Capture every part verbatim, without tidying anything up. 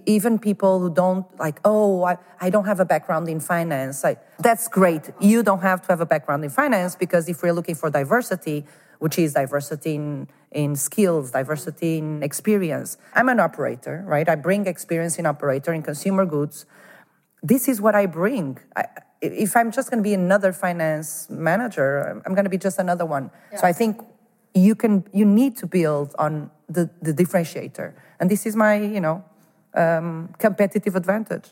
even people who don't like, oh, I, I don't have a background in finance. I, that's great. You don't have to have a background in finance, because if we're looking for diversity, which is diversity in, in skills, diversity in experience. I'm an operator, right? I bring experience in operator in consumer goods. This is what I bring. I, if I'm just going to be another finance manager, I'm going to be just another one. Yeah. So I think you can, you need to build on the, the differentiator. And this is my, you know, um, competitive advantage.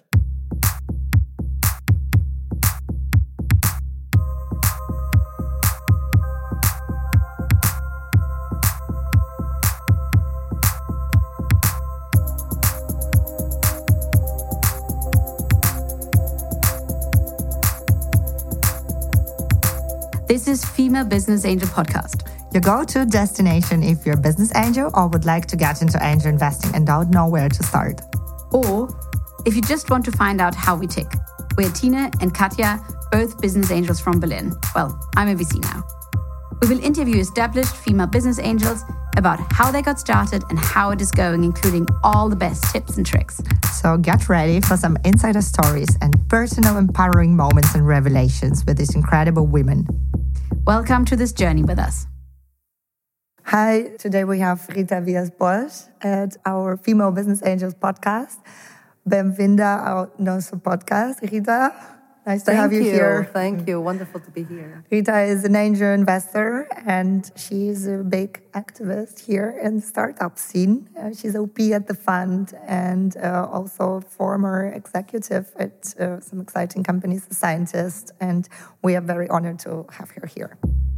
This is Female Business Angel Podcast. Your go-to destination if you're a business angel or would like to get into angel investing and don't know where to start. Or if you just want to find out how we tick. We're Tina and Katja, both business angels from Berlin. Well, I'm a V C now. We will interview established female business angels about how they got started and how it is going, including all the best tips and tricks. So get ready for some insider stories and personal empowering moments and revelations with these incredible women. Welcome to this journey with us. Hi, today we have Rita Villas-Bosch at our Female Business Angels podcast. Bem-vinda ao nosso podcast, Rita. Nice to Thank have you, you here. Thank you. Wonderful to be here. Rita is an angel investor and she's a big activist here in the startup scene. Uh, she's O P at the fund and uh, also former executive at uh, some exciting companies, a scientist. And we are very honored to have her here.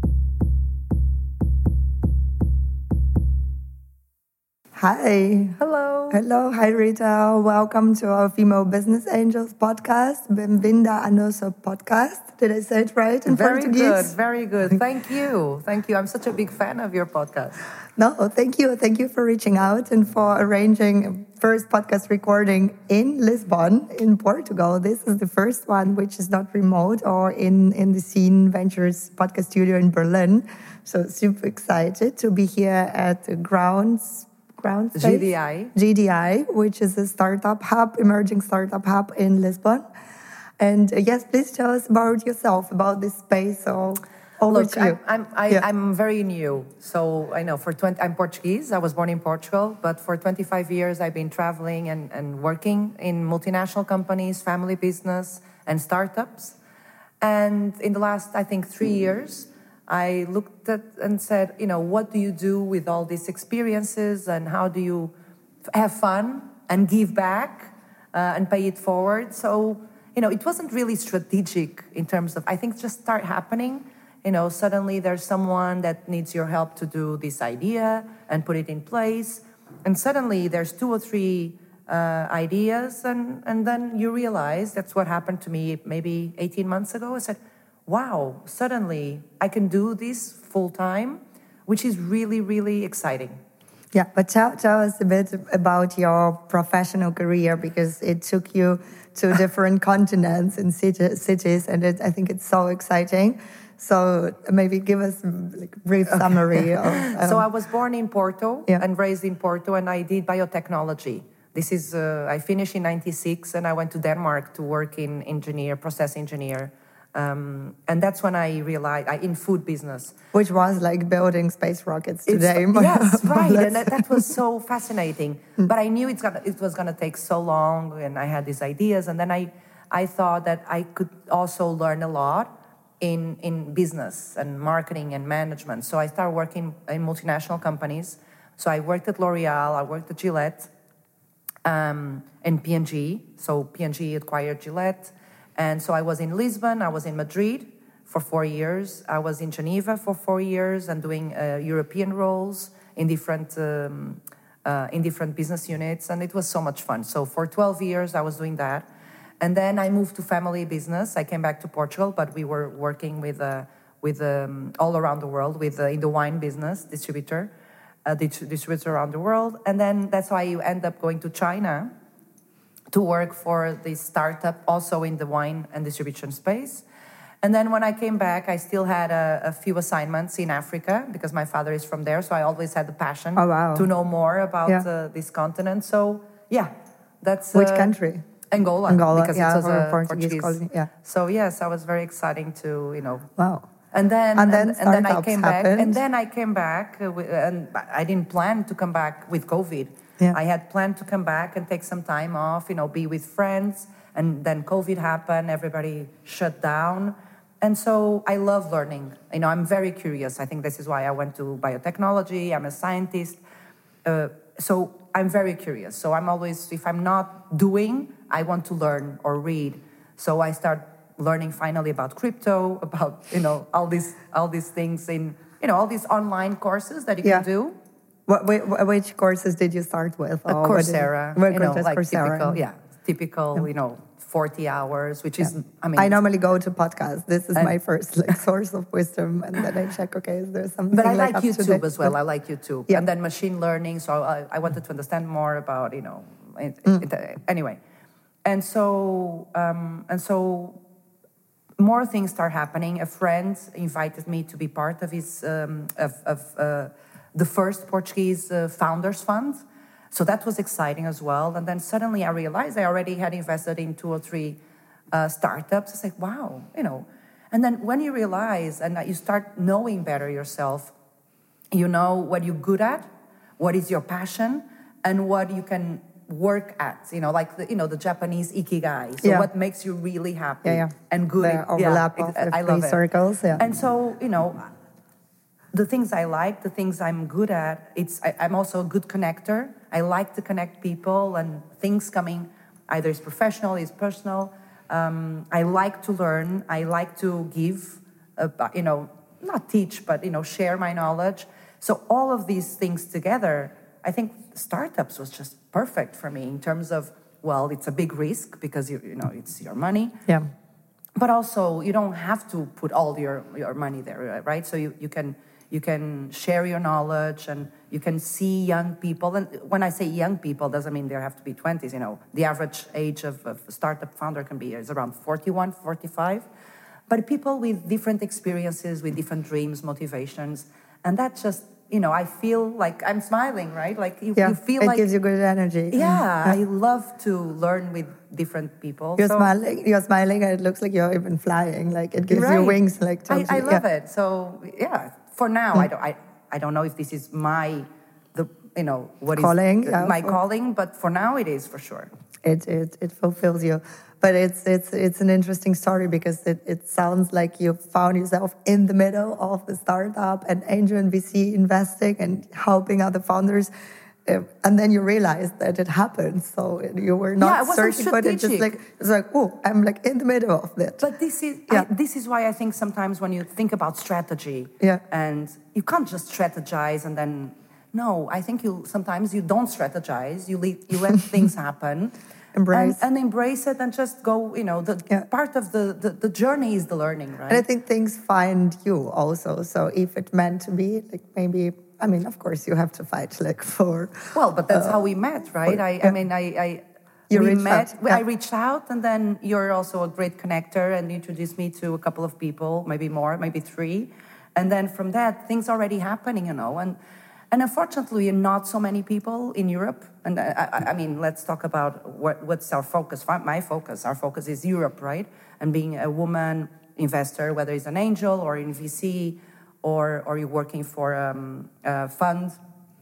Hi. Hello. Hello. Hi, Rita. Welcome to our Female Business Angels podcast. Bem-vinda ao nosso podcast. Did I say it right in very Portuguese? Very good. Very good. Thank you. Thank you. I'm such a big fan of your podcast. No, thank you. Thank you for reaching out and for arranging a first podcast recording in Lisbon, in Portugal. This is the first one which is not remote or in, in the Scene Ventures podcast studio in Berlin. So super excited to be here at the Grounds Ground G D I. G D I, which is a startup hub, emerging startup hub in Lisbon. And uh, yes, please tell us about yourself, about this space. So over Look, to you. I'm, I'm, I, yeah. I'm very new. So I know for twenty, I'm Portuguese. I was born in Portugal, but for twenty-five years, I've been traveling and, and working in multinational companies, family business, and startups. And in the last, I think, three years, I looked at and said, you know, what do you do with all these experiences and how do you have fun and give back uh, and pay it forward? So, you know, it wasn't really strategic in terms of, I think just start happening. You know, suddenly there's someone that needs your help to do this idea and put it in place. And suddenly there's two or three uh, ideas and, and then you realize, that's what happened to me maybe eighteen months ago. I said, wow, suddenly I can do this full time, which is really, really exciting. Yeah, but tell, tell us a bit about your professional career, because it took you to different continents and city, cities, and it, I think it's so exciting. So maybe give us like, a brief summary. of, um, so I was born in Porto yeah. and raised in Porto, and I did biotechnology. This is, uh, I finished in ninety-six, and I went to Denmark to work in engineer, process engineer. Um, and that's when I realized, I, in food business. Which was like building space rockets today. It's, yes, right. And that, that was so fascinating. But I knew it's gonna, it was going to take so long, and I had these ideas. And then I, I thought that I could also learn a lot in, in business and marketing and management. So I started working in multinational companies. So I worked at L'Oreal, I worked at Gillette, um, and P and G. So P and G acquired Gillette. And so I was in Lisbon, I was in Madrid for four years. I was in Geneva for four years and doing uh, European roles in different um, uh, in different business units. And it was so much fun. So for twelve years, I was doing that. And then I moved to family business. I came back to Portugal, but we were working with uh, with um, all around the world, with uh, in the wine business, distributor, uh, distributor around the world. And then that's why you end up going to China to work for the startup also in the wine and distribution space. And then when I came back, I still had a, a few assignments in Africa because my father is from there. So I always had the passion oh, wow. to know more about yeah. uh, this continent. So yeah, That's Which uh, country? Angola. Angola, because yeah, it was or a Portuguese Portuguese. colony, yeah. So yes, I was very exciting to you know. Wow. And then And then and, then I startups came back, happened. and then I came back, uh, with, and I didn't plan to come back with COVID. Yeah. I had planned to come back and take some time off, you know, be with friends, and then COVID happened. Everybody shut down, and so I love learning. You know, I'm very curious. I think this is why I went to biotechnology. I'm a scientist, uh, so I'm very curious. So I'm always, if I'm not doing, I want to learn or read. So I start learning finally about crypto, about, you know, all these all these things in, you know, all these online courses that you Yeah. can do. What, wh- which courses did you start with? Uh, Or what did- Coursera, what you know, courses? like Coursera. typical, yeah, typical, you know, forty hours, which is, I mean, I normally go to podcasts. This is And- my first like source of wisdom, and then I check. Okay, is there something? but I like, like up to YouTube date? as well. But- I like YouTube, Yeah. and then machine learning. So I, I wanted to understand more about, you know, it, Mm. it, it, anyway, and so um, and so. More things start happening. A friend invited me to be part of his um, of, of uh, the first Portuguese uh, founders fund, so that was exciting as well. And then suddenly I realized I already had invested in two or three uh, startups. It's like, wow, you know. And then when you realize and you start knowing better yourself, you know what you're good at, what is your passion, and what you can work at, you know, like the, you know, the Japanese ikigai. So Yeah. what makes you really happy Yeah, yeah. and good. The at- overlap yeah, of ex- the I love three it. circles, yeah. And so, you know, the things I like, the things I'm good at, it's I, I'm also a good connector. I like to connect people and things coming, either it's professional, it's personal. Um, I like to learn. I like to give, uh, you know, not teach, but, you know, share my knowledge. So all of these things together, I think startups was just perfect for me in terms of, well, it's a big risk because, you, you know, it's your money. Yeah. But also, you don't have to put all your, your money there, right? So you, you can you can share your knowledge and you can see young people. And when I say young people, doesn't mean they have to be twenties. You know, the average age of, of a startup founder can be is around forty-one, forty-five. But people with different experiences, with different dreams, motivations, and that just, you know, I feel like I'm smiling, right? Like you, Yeah. you feel it like gives you good energy. yeah, I love to learn with different people. You're So- smiling. You're smiling, and it looks like you're even flying. Like it gives you Right. wings. Like I, totally, I love yeah. it. So yeah, for now, I don't. I, I don't know if this is my, the you know what is Calling, uh, yeah, my for- calling, but for now it is for sure. It it it fulfills you. But it's it's it's an interesting story because it, it sounds like you found yourself in the middle of the startup and angel and V C investing and helping other founders. Uh, and then you realized that it happened. So you were not Yeah, it wasn't searching for it. It's just strategic. like, it's like, oh, I'm like in the middle of it. But this is Yeah. I, this is why I think sometimes when you think about strategy, Yeah. and you can't just strategize and then no. I think you sometimes you don't strategize. You let you let things happen. Embrace. and, and embrace it and just go. You know, the Yeah. part of the, the the journey is the learning, right? And I think things find you also. So if it meant to be, like maybe, I mean, of course, you have to fight like for. Well, but that's how we met, right? I, yeah. I mean, I, I You we reached met. out, yeah. I reached out, and then you're also a great connector, and you introduced me to a couple of people, maybe more, maybe three, and then from that, things already happening, you know. And and unfortunately, not so many people in Europe. And I, I, I mean, let's talk about what, what's our focus. My focus, our focus is Europe, right? And being a woman investor, whether it's an angel or in V C, or or you're working for um, a fund.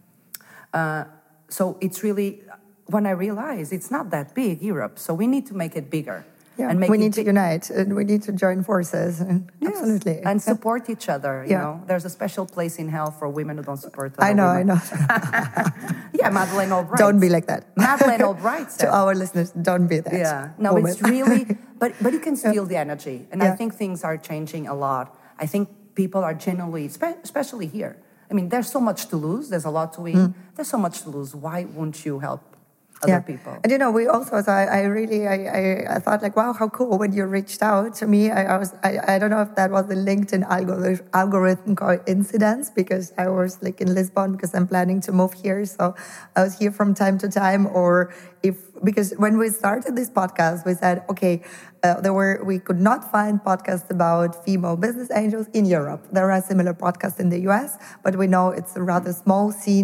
Uh, so it's really, when I realized it's not that big, Europe, so we need to make it bigger. Yeah, and make we it need to big- unite and we need to join forces. And Yes, Absolutely. and Yeah. support each other, you Yeah. know. There's a special place in hell for women who don't support other I know, I women. know. Yeah, Madeleine Albright. Don't be like that. Madeleine Albright said. To our listeners, don't be that. Yeah, no, woman. it's really, but but you can feel the energy, and I Yeah. think things are changing a lot. I think people are genuinely, spe- especially here. I mean, there's so much to lose. There's a lot to win. There's so much to lose. Why won't you help other people? And you know, we also, so I, I really, I, I, I thought like, wow, how cool when you reached out to me. I, I was, I, I don't know if that was the LinkedIn algorithm, algorithm coincidence because I was like in Lisbon because I'm planning to move here. So I was here from time to time, or if, because when we started this podcast, we said, okay, uh, there were, we could not find podcasts about female business angels in Europe. There are similar podcasts in the U S, but we know it's a rather small scene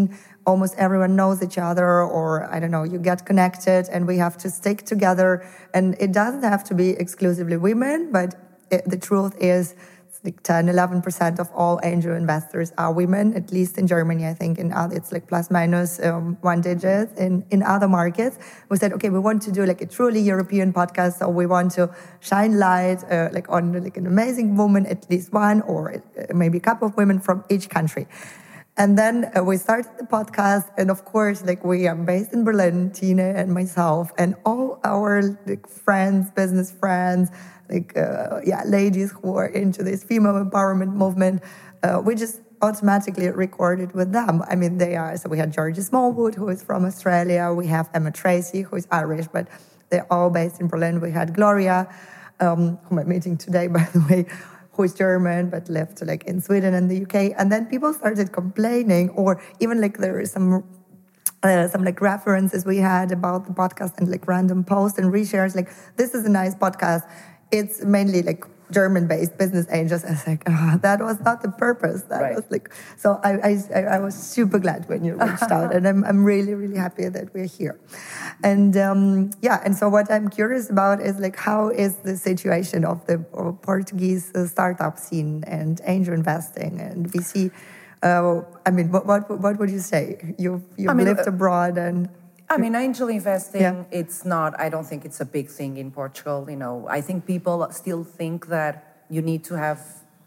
almost everyone knows each other, or I don't know, you get connected and we have to stick together. And it doesn't have to be exclusively women, but it, the truth is it's like ten, eleven percent of all angel investors are women, at least in Germany. I think in other, it's like plus minus um, one digit. In, in other markets, we said, okay, we want to do like a truly European podcast. So we want to shine light uh, like on like an amazing woman, at least one, or uh, maybe a couple of women from each country. And then uh, we started the podcast, and of course, like we are based in Berlin, Tina and myself, and all our like friends, business friends, like uh, yeah, ladies who are into this female empowerment movement. Uh, we just automatically recorded with them. I mean, they are. So we had Georgie Smallwood, who is from Australia. We have Emma Tracy, who is Irish, but they're all based in Berlin. We had Gloria, um, whom I'm meeting today, by the way, who is German but lived like in Sweden and the U K. And then people started complaining, or even like there is some uh, some like references we had about the podcast and like random posts and reshares. Like, this is a nice podcast. It's mainly like German-based business angels. I was like, oh, that was not the purpose. That right. was like, so I, I I was super glad when you reached out, and I'm I'm really really happy that we're here. And um, yeah, and so what I'm curious about is like, how is the situation of the of Portuguese uh, startup scene and angel investing and V C? Uh, I mean, what, what what would you say? You've you've I mean, lived uh, abroad and. I mean, angel investing, Yeah. it's not, I don't think it's a big thing in Portugal. You know, I think people still think that you need to have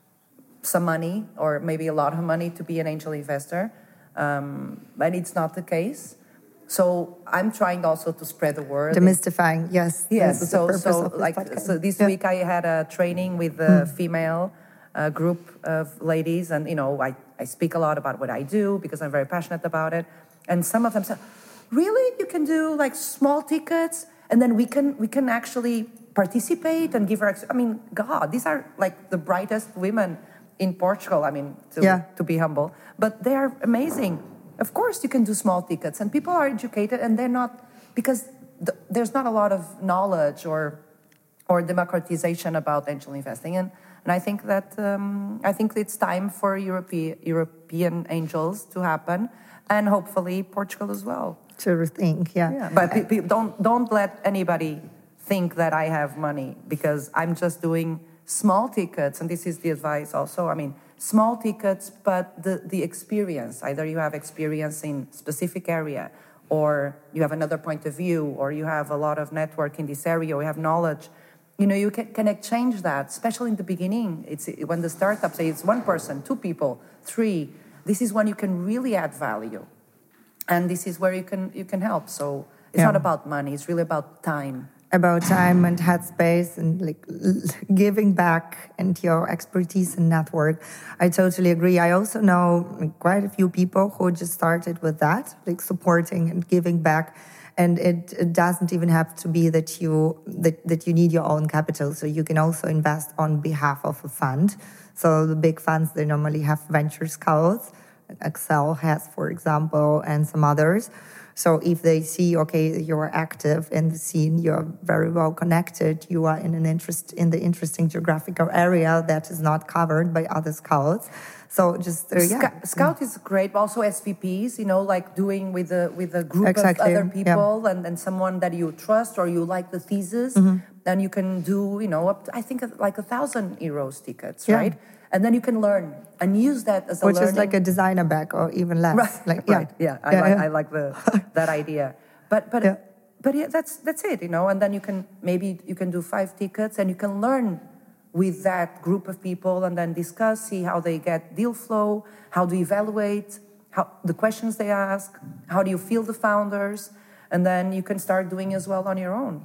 some money or maybe a lot of money to be an angel investor. Um, but it's not the case. So I'm trying also to spread the word. Demystifying, yes. Yes, this is the so, purpose so of this like podcast. so this Yeah. week I had a training with a female uh, group of ladies, and you know, I, I speak a lot about what I do because I'm very passionate about it. And some of them said, really, you can do like small tickets, and then we can we can actually participate and give our. I mean, God, these are like the brightest women in Portugal. I mean, to Yeah. to be humble, but they are amazing. Of course, you can do small tickets, and people are educated, and they're not because th- there's not a lot of knowledge or or democratization about angel investing, and and I think that um, I think it's time for European European angels to happen, and hopefully Portugal as well. To think, yeah. Yeah, but pe- pe- don't don't let anybody think that I have money, because I'm just doing small tickets, and this is the advice also. I mean, small tickets, but the, the experience. Either you have experience in specific area, or you have another point of view, or you have a lot of network in this area, or you have knowledge. You know, you can, can exchange that, especially in the beginning. It's when the startup say it's one person, two people, three. This is when you can really add value. And this is where you can you can help. So it's Yeah. not about money. It's really about time. About time and headspace and like l- giving back and your expertise and network. I totally agree. I also know quite a few people who just started with that, like supporting and giving back. And it, it doesn't even have to be that you that, that you need your own capital. So you can also invest on behalf of a fund. So the big funds, they normally have venture scouts. Excel has, for example, and some others. So if they see, okay, you're active in the scene, you're very well connected, you are in an interest in the interesting geographical area that is not covered by other scouts. So just uh, yeah, Sc- Scout is great, but also S V Ps. You know, like doing with a with a group Exactly, of other yeah. people, and, and someone that you trust or you like the thesis. Then you can do, you know, up to, I think like a thousand euros tickets, Yeah. right? And then you can learn and use that as a which learning. is like a designer bag or even less. Right, Like yeah, right. Yeah, I Yeah, like yeah. I like the that idea. But but Yeah. but yeah, that's that's it, you know. And then you can maybe you can do five tickets, and you can learn with that group of people, and then discuss, see how they get deal flow, how do you evaluate, how the questions they ask, how do you feel the founders, and then you can start doing as well on your own.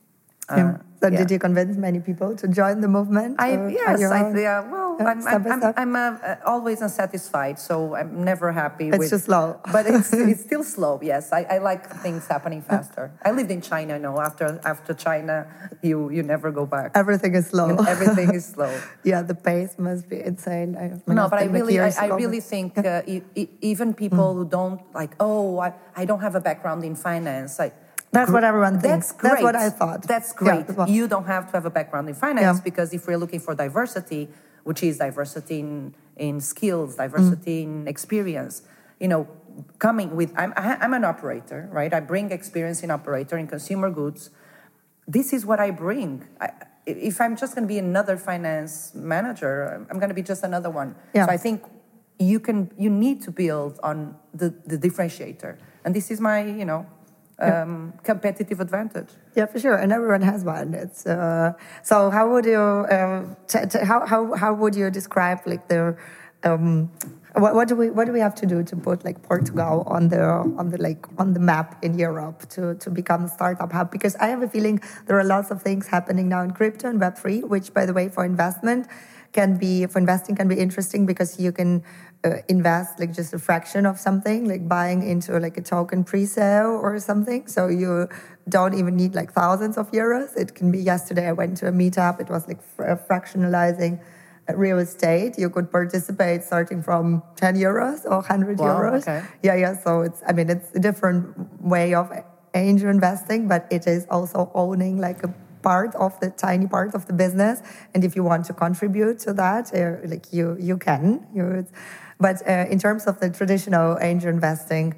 Yeah. So yeah. did you convince many people to join the movement? I, or yes, are you I, all- yeah, well, Yeah, I'm, step I'm, by I'm, step? I'm uh, uh, always unsatisfied, so I'm never happy It's with... too slow. But it's, it's still slow, yes. I, I like things happening faster. I lived in China, you know, after, after China, you, you never go back. Everything is slow. And everything is slow. Yeah, the pace must be insane. I have my No, but I husband, like, really, I, years I ago, really but- think uh, e- e- even people who don't like, oh, I, I don't have a background in finance. Like, That's gr- what everyone thinks. That's great. That's what I thought. That's Yeah, great. that's what- You don't have to have a background in finance, Yeah. because if we're looking for diversity, which is diversity in, in skills, diversity Mm. in experience, you know, coming with, I'm, I'm an operator, right? I bring experience in operator, in consumer goods. This is what I bring. I, if I'm just going to be another finance manager, I'm going to be just another one. Yeah. So I think you can, you need to build on the, the differentiator. And this is my, you know, um, yeah. competitive advantage. Yeah, for sure. And everyone has one. It's uh, so. How would you uh, t- t- how how how would you describe like the um, what, what do we what do we have to do to put like Portugal on the on the like on the map in Europe to to become a startup hub? Because I have a feeling there are lots of things happening now in crypto and Web three, which, by the way, for investment can be for investing can be interesting because you can. Uh, invest like just a fraction of something, like buying into like a token pre-sale or something. So you don't even need like thousands of euros. It can be, yesterday I went to a meetup, it was like fr- fractionalizing real estate. You could participate starting from ten euros or one hundred wow, euros. Okay. Yeah, yeah. So it's, I mean, it's a different way of angel investing, but it is also owning like a part of the tiny part of the business. And if you want to contribute to that, uh, like you, you can. You, but uh, in terms of the traditional angel investing,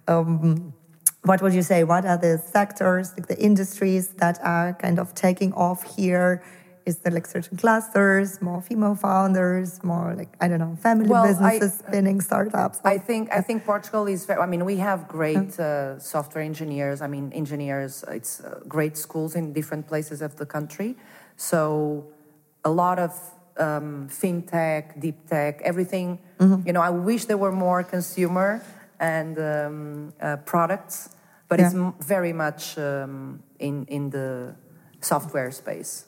um, what would you say? What are the sectors, like the industries that are kind of taking off here? Is there like certain clusters, more female founders, more like, I don't know, family well, businesses, I, spinning startups? I think I think Portugal is very, I mean, we have great uh, software engineers. I mean, engineers, it's uh, great schools in different places of the country. So a lot of um, fintech, deep tech, everything. Mm-hmm. You know, I wish there were more consumer and um, uh, products, but yeah. it's m- very much um, in, in the software space.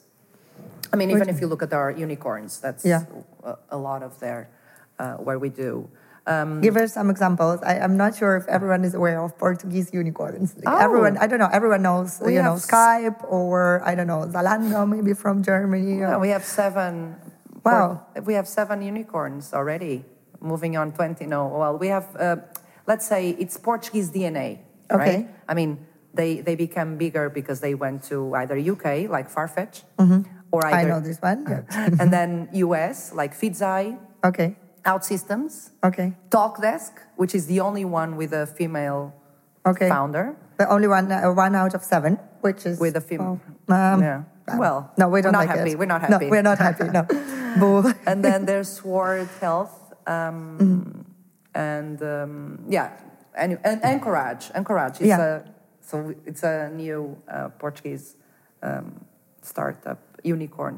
I mean, even if you look at our unicorns, that's yeah. a, a lot of there uh, where we do. Um, Give us some examples. I, I'm not sure if everyone is aware of Portuguese unicorns. Like oh. Everyone, I don't know. Everyone knows, we you know, s- Skype or I don't know, Zalando, maybe from Germany. Well, we have seven. Wow, Port- we have seven unicorns already. Moving on, twenty. No, well, we have. Uh, let's say it's Portuguese D N A, okay. right? I mean, they they become bigger because they went to either U K, like Farfetch. Mm-hmm. Or either, I know this one. Yeah. And then U S, like Feedzai. Okay. OutSystems. Okay. TalkDesk, which is the only one with a female okay. founder. The only one, uh, one out of seven, which is with a female. Oh, um, yeah. Well, no, we don't we're not like happy. it. We're not happy. No, we're not happy. No. Boo. And then there's Sword Health, um, mm-hmm. and um, yeah, and, and Encourage. Encourage. It's yeah. a so it's a new uh, Portuguese um, startup unicorn.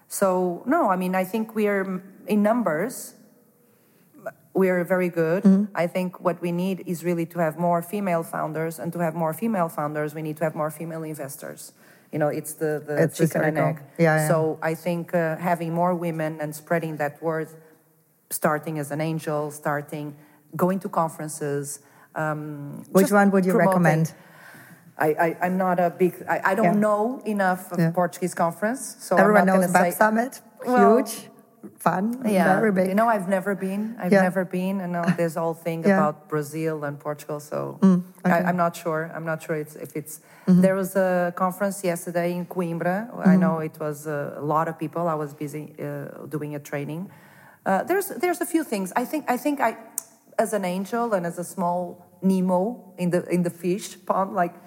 So no, I mean I think we're in numbers. We're very good. Mm-hmm. I think what we need is really to have more female founders, and to have more female founders, we need to have more female investors. You know, it's the, the it's chicken and egg. Yeah, yeah. So I think uh, having more women and spreading that word, starting as an angel, starting, going to conferences. Um, Which one would you promoting. recommend? I, I, I'm not a big, I, I don't yeah. know enough of yeah. Portuguese conference. So Everyone I'm not knows Web say, Summit, well, huge. Fun, yeah. very big. You know, I've never been. I've yeah. never been. And now there's a whole thing yeah. about Brazil and Portugal. So mm, okay. I, I'm not sure. I'm not sure it's, if it's. Mm-hmm. There was a conference yesterday in Coimbra. Mm-hmm. I know it was a, a lot of people. I was busy uh, doing a training. Uh, there's there's a few things. I think I think I, as an angel and as a small Nemo in the in the fish pond, like.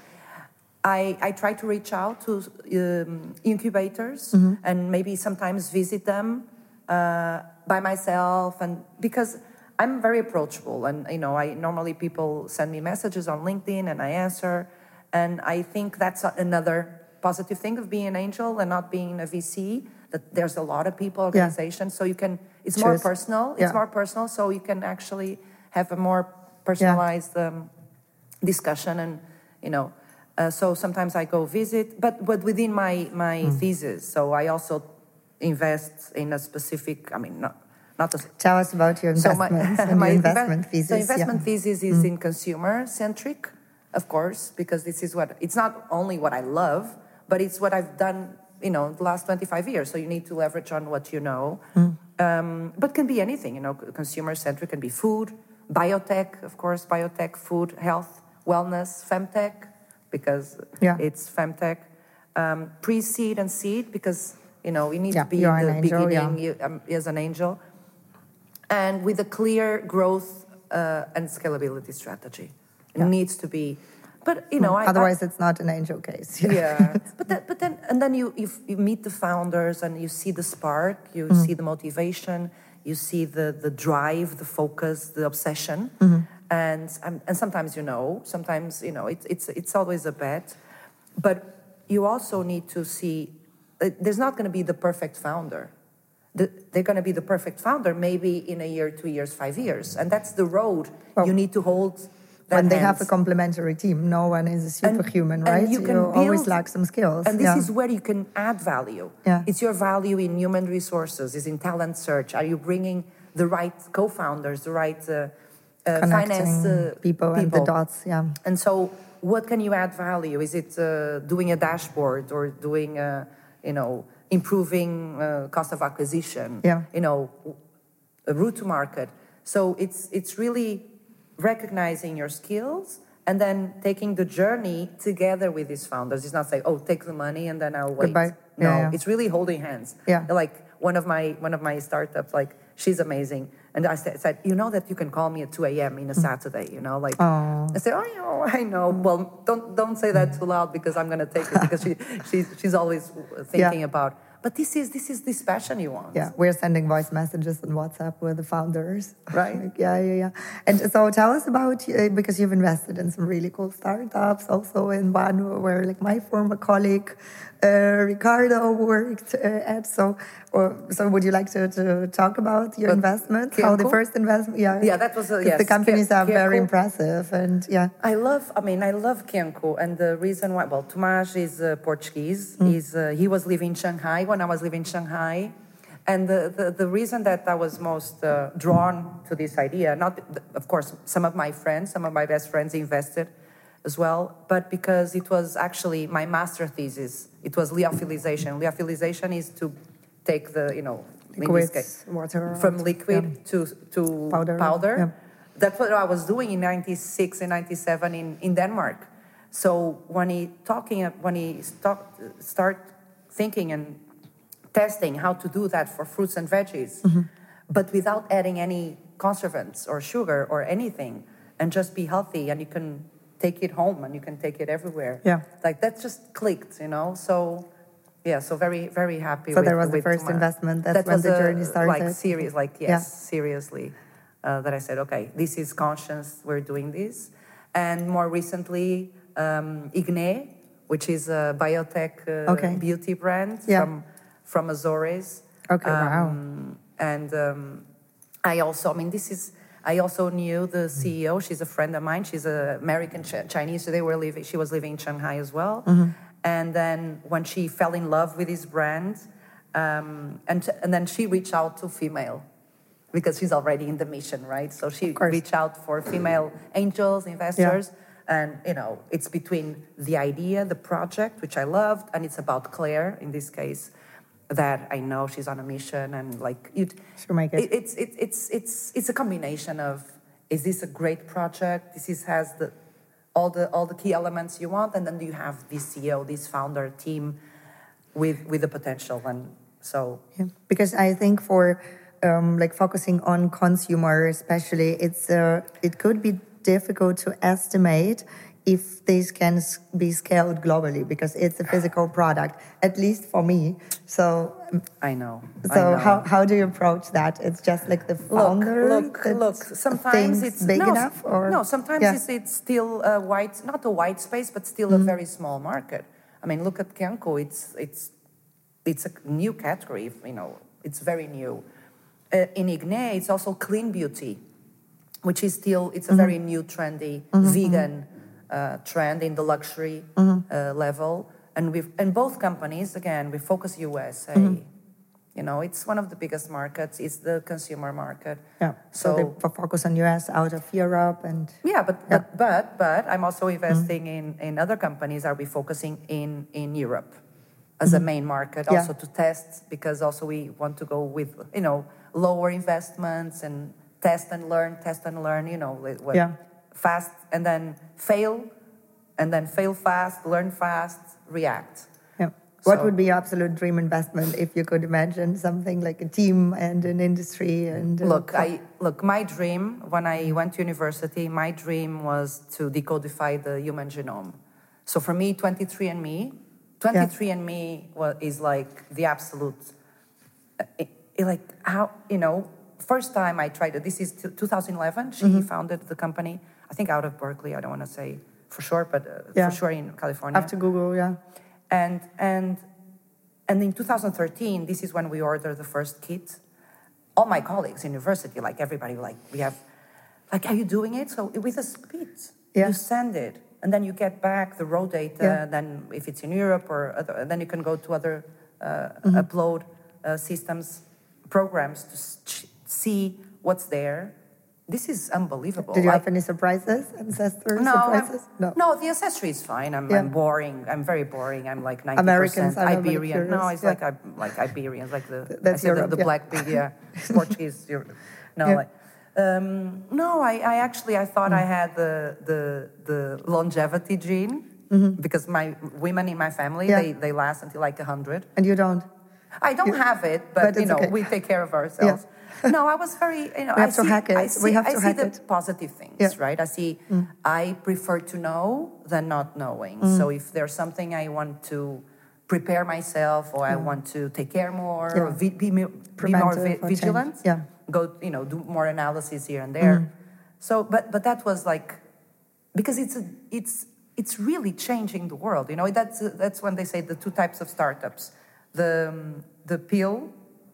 I, I try to reach out to um, incubators mm-hmm. and maybe sometimes visit them uh, by myself, and because I'm very approachable, and you know, I normally people send me messages on LinkedIn and I answer, and I think that's another positive thing of being an angel and not being a V C. That there's a lot of people, organizations, yeah. so you can. It's Cheers. more personal. It's yeah. more personal, so you can actually have a more personalized yeah. um, discussion, and you know. Uh, so sometimes I go visit, but, but within my, my mm. thesis. So I also invest in a specific, I mean, not, not a... Tell us about your investments so my, and my your investment inve- thesis. So investment yeah. thesis is mm. in consumer-centric, of course, because this is what, it's not only what I love, but it's what I've done, you know, the last twenty-five years. So you need to leverage on what you know. Mm. Um, but can be anything, you know, consumer-centric can be food, biotech, of course, biotech, food, health, wellness, femtech, because yeah. it's femtech, um, pre-seed and seed, because, you know, we need yeah, to be in the angel, beginning yeah. you, um, as an angel. And with a clear growth uh, and scalability strategy. It yeah. needs to be, but you know, I, otherwise I, it's not an angel case. Yeah, yeah. but that, but then and then you, you you meet the founders and you see the spark, you mm-hmm. see the motivation, you see the the drive, the focus, the obsession, mm-hmm. and um, and sometimes you know, sometimes you know, it's it's it's always a bet, but you also need to see. Uh, there's not going to be the perfect founder. The, they're going to be the perfect founder maybe in a year, two years, five years. And that's the road well, you need to hold that when they hands. have a complementary team. No one is a superhuman, and, right? And you, can you build, always lack some skills. And this yeah. is where you can add value. Yeah. It's your value in human resources, is in talent search. Are you bringing the right co-founders, the right uh, uh, finance uh, people, people and the dots, yeah. And so what can you add value? Is it uh, doing a dashboard or doing a, you know, improving uh, cost of acquisition, yeah. you know, a route to market. So it's it's really recognizing your skills and then taking the journey together with these founders. It's not saying, oh, take the money and then I'll wait. Goodbye. No, yeah, yeah. it's really holding hands. Yeah. Like one of my one of my startups, like she's amazing. And I said, said you know that you can call me at two a.m. in a Saturday, you know, like Aww. I said, oh, you know, I know. Well, don't don't say that too loud because I'm going to take it because she, she she's always thinking yeah. about. But this is this is this passion you want. Yeah, we're sending voice messages on WhatsApp with the founders. Right. Like, yeah, yeah, yeah. And so tell us about, uh, because you've invested in some really cool startups, also in one where like my former colleague, uh, Ricardo worked uh, at. So, or, so would you like to, to talk about your but investment? Kianku? How the first investment? Yeah, yeah, that was a, yes. The companies are Kianku. very impressive, and yeah. I love. I mean, I love Kianku, and the reason why. Well, Tomás is uh, Portuguese. Mm. He's uh, he was living in Shanghai when I was living in Shanghai, and the the, the reason that I was most uh, drawn to this idea, not of course some of my friends, some of my best friends invested as well, but because it was actually my master thesis. It was lyophilization. Lyophilization is to take the, you know, liquid case, water from liquid yeah. to to powder. powder. Yeah. That's what I was doing in ninety-six and ninety-seven in, in Denmark. So when he talking, when he start start thinking and testing how to do that for fruits and veggies, mm-hmm. but without adding any conservants or sugar or anything, and just be healthy, and you can take it home and you can take it everywhere. Yeah. Like that just clicked, you know? So, yeah, so very, very happy so with there was the first Tomás. investment. That's that when was the a, journey started. Like, serious, like, yes, yeah. seriously. Uh, that I said, okay, this is conscious, we're doing this. And more recently, um, Igne, which is a biotech uh, okay. beauty brand yeah. from, from Azores. Okay, um, wow. And um, I also, I mean, this is... I also knew the C E O. She's a friend of mine. She's an American Ch- Chinese, so they were living. She was living in Shanghai as well. Mm-hmm. And then when she fell in love with his brand, um, and and then she reached out to female, because she's already in the mission, right? So she reached out for female angels, investors, yeah. and you know, it's between the idea, the project, which I loved, and it's about Claire in this case. That I know she's on a mission, and like it, she'll make it. it it's it, it's it's it's a combination of, is this a great project? This is, has the all the all the key elements you want, and then you have this C E O, this founder team, with with the potential, and so yeah. Because I think for um, like focusing on consumer, especially, it's uh, it could be difficult to estimate if this can be scaled globally, because it's a physical product, at least for me. So I know. So I know. how how do you approach that? It's just like the founder. Look, look, look. Sometimes it's big no, enough, or no. Sometimes yeah. it's, it's still a white, not a white space, but still mm-hmm. a very small market. I mean, look at Kianku. It's it's it's a new category. You know, it's very new. Uh, in Igne, it's also clean beauty, which is still it's a mm-hmm. very new, trendy mm-hmm. vegan. Uh, trend in the luxury mm-hmm. uh, level, and we and both companies again we focus U S A. Mm-hmm. You know, it's one of the biggest markets. It's the consumer market. Yeah. So, so they focus on U S out of Europe and yeah, but yeah. but but but I'm also investing mm-hmm. in in other companies. Are we focusing in in Europe as mm-hmm. a main market yeah. also to test, because also we want to go with you know lower investments and test and learn, test and learn. You know, what, yeah. fast and then fail, and then fail fast, learn fast, react. Yeah. What So- would be your absolute dream investment if you could imagine something like a team and an industry? And uh, Look, I look. My dream when I went to university, my dream was to decodify the human genome. So for me, twenty-three and me, twenty-three and me was, is like the absolute. It, it like how you know. First time I tried it. This is two thousand eleven. She Mm-hmm. founded the company. I think out of Berkeley. I don't want to say for sure, but uh, Yeah. for sure in California. after Google, yeah. And and and in two thousand thirteen, this is when we ordered the first kit. All my colleagues in university, like everybody, like we have, like, are you doing it? So with a speed, Yeah. you send it, and then you get back the raw data. Yeah. Then if it's in Europe or other, then you can go to other uh, Mm-hmm. upload uh, systems, programs to s- see what's there. This is unbelievable. Did you Like- have any surprises, ancestor no, surprises? I'm- no, the ancestry is fine. I'm, Yeah. I'm boring. I'm very boring. I'm like ninety Americans percent are very Iberian. No, curious, it's yeah. like I- like Iberians, like the That's I said the, Europe, the yeah. black pig, yeah, Portuguese. Europe. No, Yeah. like um, no. I, I actually I thought I had the the the longevity gene because my women in my family Mm-hmm. Yeah. they, they last until like a hundred. And you don't? I don't have it, but, but you it's know, okay. we take care of ourselves. No, I was very, you know, We I have to see, hack it. I We see, have I to see hack the it. positive things, Yeah. right? I see, I prefer to know than not knowing. Mm. So if there's something I want to prepare myself or I want to take care more Yeah. or vi- be, mo- be more Preventive vi- or change. vigilant, Yeah. go, you know, do more analysis here and there. Mm. So, but, but that was like, because it's, a, it's, it's really changing the world. You know, that's, that's when they say the two types of startups. The, um, the pill,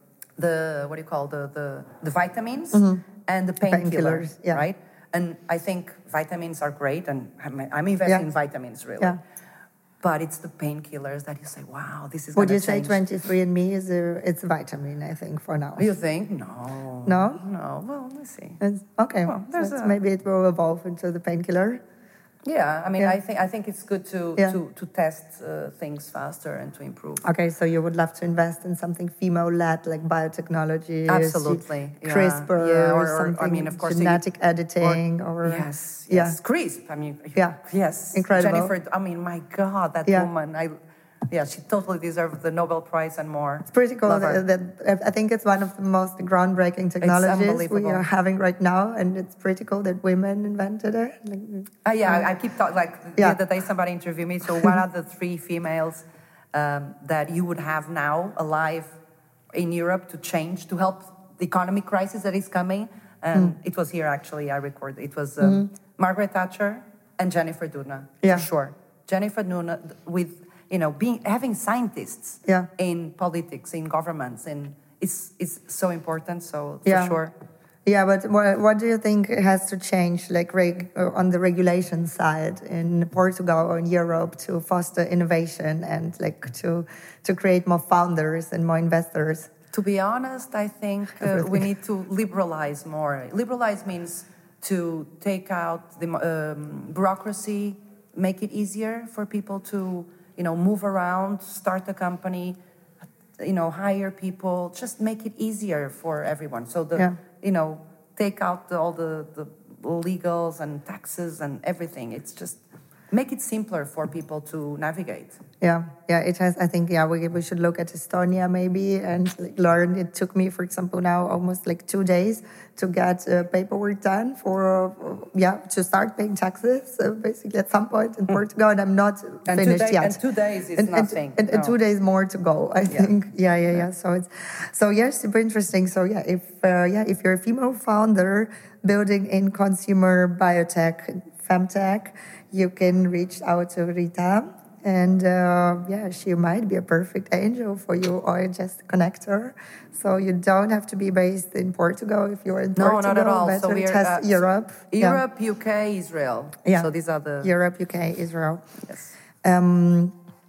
the, what do you call, the, the, the vitamins and the painkiller, Painkillers, yeah. right? And I think vitamins are great and I'm, I'm investing Yeah. in vitamins really. Yeah. But it's the painkillers that you say, wow, this is Would gonna you say change. twenty-three and me is a, it's a vitamin, I think, for now? You think? No. No? No, well, let's see. It's, okay, Well, there's so it's- a- maybe it will evolve into the painkiller. Yeah, I mean, Yeah. I think I think it's good to Yeah. to, to test uh, things faster and to improve. Okay, so you would love to invest in something female-led, like biotechnology, Absolutely, yeah. CRISPR, Yeah, or- or, or, I something, mean, of course, genetic editing, or, Yes, yeah. yes, CRISP. I mean, Yeah. yes, Incredible. Jennifer. I mean, my God, that Yeah. woman. I, yeah, she totally deserved the Nobel Prize and more. It's pretty cool Love her. that, that I think it's one of the most groundbreaking technologies we unbelievable. are having right now, and it's pretty cool that women invented it. Like, Uh, yeah, I, I keep talking. Like Yeah. the other day, somebody interviewed me. So, what are the three females um, that you would have now alive in Europe to change to help the economic crisis that is coming? And it was here actually. I recorded. It was um, Margaret Thatcher and Jennifer Doudna, Yeah. for sure. Jennifer Doudna with you know being having scientists Yeah. in politics, in governments, and it's it's so important. So for Yeah. sure. Yeah, but what, what do you think has to change, like reg, uh, on the regulation side in Portugal or in Europe, to foster innovation and like to to create more founders and more investors? To be honest, I think uh, we need to liberalize more. Liberalize means to take out the um, bureaucracy, make it easier for people to, you know, move around, start a company, you know, hire people. Just make it easier for everyone. So the, Yeah. you know, take out the, all the, the legals and taxes and everything. It's just make it simpler for people to navigate. Yeah, yeah, it has. I think yeah, we we should look at Estonia maybe and like, learn. It took me, for example, now almost like two days to get uh, paperwork done for uh, yeah to start paying taxes. So basically, at some point in Portugal, and I'm not And two, finished day, yet. and two days is and, and- nothing. And, and No. two days more to go, I think. Yeah, yeah, yeah. So it's so yeah, super interesting. So yeah, if uh, yeah, if you're a female founder building in consumer biotech, femtech, you can reach out to Rita. And uh, yeah, she might be a perfect angel for you, or just a connector. So you don't have to be based in Portugal if you're in No, Portugal. not at all. But So it we're has uh, Europe, yeah. Europe, U K, Israel. Yeah. So these are the Europe, U K, Israel. yes. Um,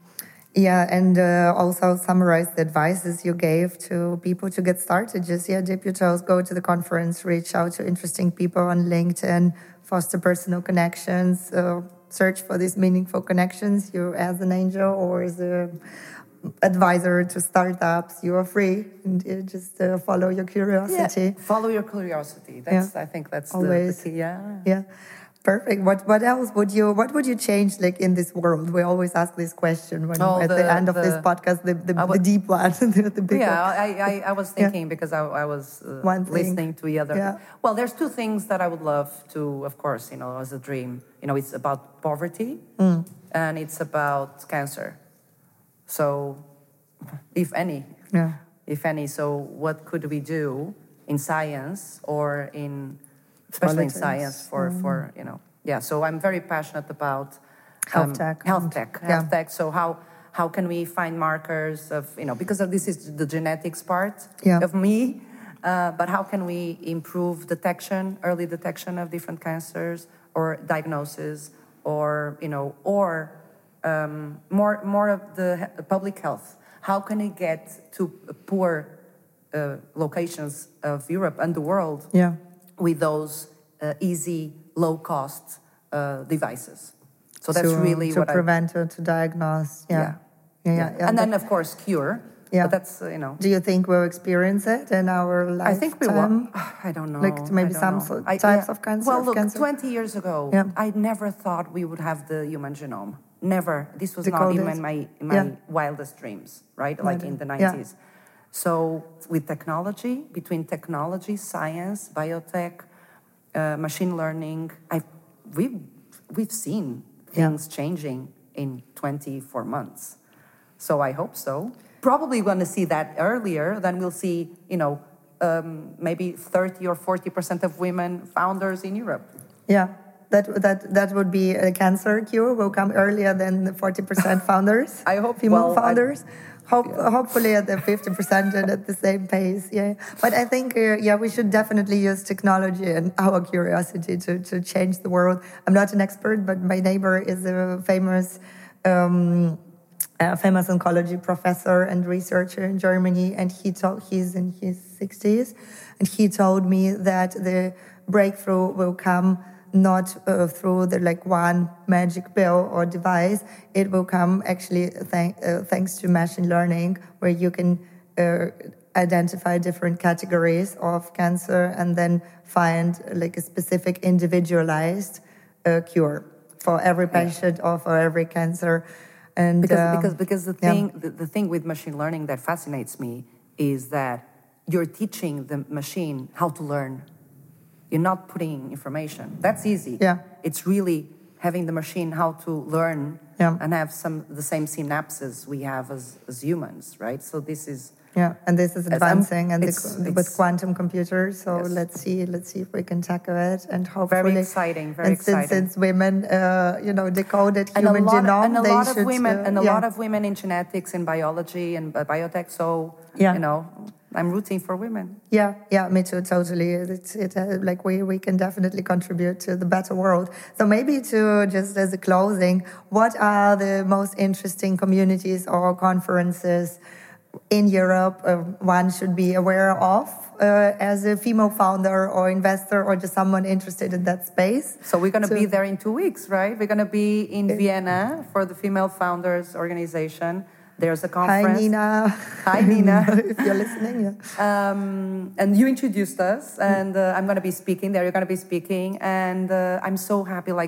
yeah, and uh, also summarize the advices you gave to people to get started. Just, yeah, dip your toes, go to the conference, reach out to interesting people on LinkedIn, foster personal connections, uh, search for these meaningful connections. You, as an angel or as a advisor to startups, you are free. And uh, just uh, follow your curiosity. Follow your curiosity. That's Yeah. I think that's the, Always. the key. Yeah. Yeah. Perfect. What what else would you what would you change like in this world? We always ask this question when Oh, at the, the- end of the- this podcast, the the, I would- the deep one, the, the big Yeah, one. I, I, I was thinking because I, I was uh, One thing. listening to the other. Yeah. Well, there's two things that I would love to, of course, you know, as a dream. You know, it's about poverty Mm. and it's about cancer. So, if any, Yeah. if any, so what could we do in science or in, especially in Politics. science for, for you know, yeah. So I'm very passionate about Health tech. health tech, Yeah. health tech. So how how can we find markers of, you know, because of this is the genetics part Yeah. of me, uh, but how can we improve detection, early detection of different cancers or diagnosis, or you know, or um, more more of the he- public health. How can we get to poor uh, locations of Europe and the world Yeah. with those uh, easy, low-cost uh, devices? So that's to, really to what prevent or to diagnose. Yeah. Yeah. Yeah. I. yeah, yeah. And then, of course, cure. Yeah. But that's uh, you know. Do you think we'll experience it in our lifetime? I think we will. I don't know. Like maybe I don't some know. sort- I- types yeah. of cancer, Well, of look, cancer? twenty years ago, Yeah. I never thought we would have the human genome. Never. This was Decoded. not even my my Yeah. wildest dreams, right? Like in the Yeah. nineties. So with technology, between technology, science, biotech, uh, machine learning, I we've we've seen Yeah. things changing in twenty-four months. So I hope so. Probably going to see that earlier. Then we'll see, you know, um, maybe thirty or forty percent of women founders in Europe. Yeah. That, that, that would be a cancer cure will come earlier than the forty percent founders. I hope- female well, I- founders. Hope, Hopefully at the fifty percent and at the same pace. Yeah. But I think, uh, yeah, we should definitely use technology and our curiosity to, to change the world. I'm not an expert, but my neighbor is a famous, um, a famous oncology professor and researcher in Germany. And he told, he's in his sixties. And he told me that the breakthrough will come not uh, through the like one magic pill or device. It will come actually thank, uh, thanks to machine learning, where you can uh, identify different categories of cancer and then find uh, like a specific individualized uh, cure for every patient or for every cancer. And Because um, because because the yeah. thing the, the thing with machine learning that fascinates me is that you're teaching the machine how to learn. You're not putting information. That's easy. Yeah. It's really having the machine how to learn Yeah. and have some the same synapses we have as, as humans, right? So this is Yeah, and this is As I'm- advancing and the, it's- with it's- quantum computers. So Yes. let's see, let's see if we can tackle it and hopefully. exciting, very and since, exciting. since women, uh, you know, decoded and a human lot, genome, and a they lot should, of women uh, and a yeah. lot of women in genetics and biology and bi- biotech. So Yeah. you know, I'm rooting for women. Yeah, yeah, me too, totally. It's it uh, like we we can definitely contribute to the better world. So maybe to just as a closing, what are the most interesting communities or conferences in Europe uh, one should be aware of uh, as a female founder or investor or just someone interested in that space? So we're going to So- be there in two weeks, right? We're going to be in Vienna for the Female Founders Organization. There's a Hi, conference. Nina. Hi, Nina. If you're listening, yeah. Um, and you introduced us, and uh, I'm going to be speaking there. You're going to be speaking, and uh, I'm so happy. Like,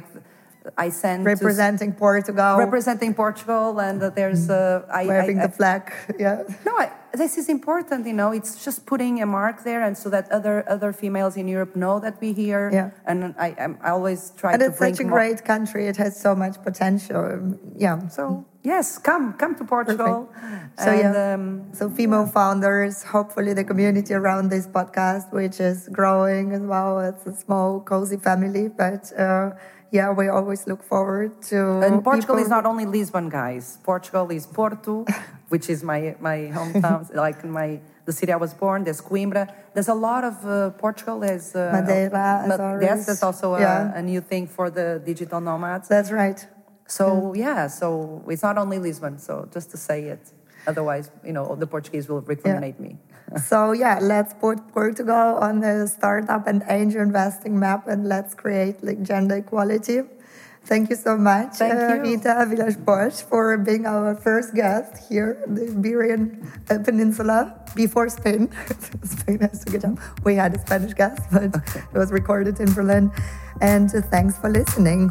I sent to- Representing Portugal, representing Portugal, and uh, there's uh, I, waving I, I, the flag. Yeah. No, I, this is important. You know, it's just putting a mark there, and so that other other females in Europe know that we're here. Yeah. And I, I'm, I always try And to it's bring such a more. great country. It has so much potential. Um, Yeah. So yes, come come to Portugal. So and, yeah. um, So female founders, hopefully the community around this podcast, which is growing as well. It's a small, cozy family, but uh, yeah, we always look forward to. And Portugal people- is not only Lisbon, guys. Portugal is Porto, which is my my hometown, like my the city I was born. There's Coimbra. There's a lot of uh, Portugal. There's uh, Madeira, Ma- Azores. yes, that's also a, Yeah. a new thing for the digital nomads. That's right. So yeah, so it's not only Lisbon. So just to say it, otherwise, you know, the Portuguese will recriminate me. So yeah, let's put Portugal on the startup and angel investing map, and let's create like gender equality. Thank you so much, Thank uh, you. Rita Vilas-Bosch, for being our first guest here in the Iberian uh, Peninsula before Spain. Spain has to get up. We had a Spanish guest, but okay. It was recorded in Berlin. And uh, thanks for listening.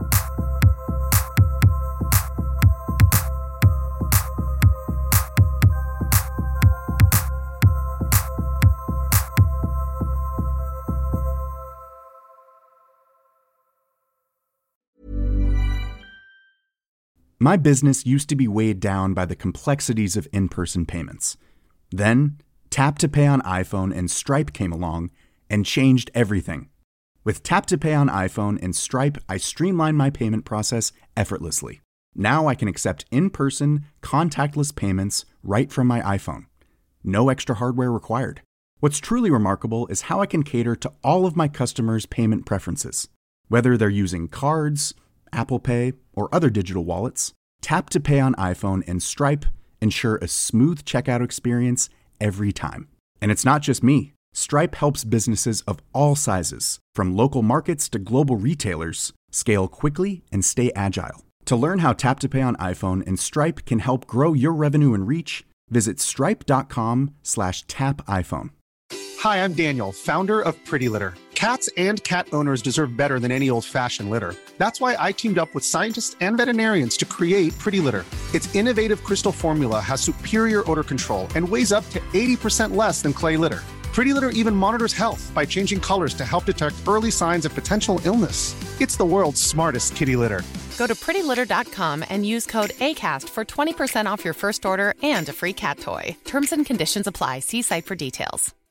My business used to be weighed down by the complexities of in-person payments. Then, Tap to Pay on iPhone and Stripe came along and changed everything. With Tap to Pay on iPhone and Stripe, I streamlined my payment process effortlessly. Now I can accept in-person, contactless payments right from my iPhone. No extra hardware required. What's truly remarkable is how I can cater to all of my customers' payment preferences. Whether they're using cards, Apple Pay, or other digital wallets, Tap to Pay on iPhone and Stripe ensure a smooth checkout experience every time. And it's not just me. Stripe helps businesses of all sizes, from local markets to global retailers, scale quickly and stay agile. To learn how Tap to Pay on iPhone and Stripe can help grow your revenue and reach, visit stripe.com slash tap iPhone. Hi, I'm Daniel, founder of Pretty Litter. Cats and cat owners deserve better than any old-fashioned litter. That's why I teamed up with scientists and veterinarians to create Pretty Litter. Its innovative crystal formula has superior odor control and weighs up to eighty percent less than clay litter. Pretty Litter even monitors health by changing colors to help detect early signs of potential illness. It's the world's smartest kitty litter. Go to pretty litter dot com and use code ACAST for twenty percent off your first order and a free cat toy. Terms and conditions apply. See site for details.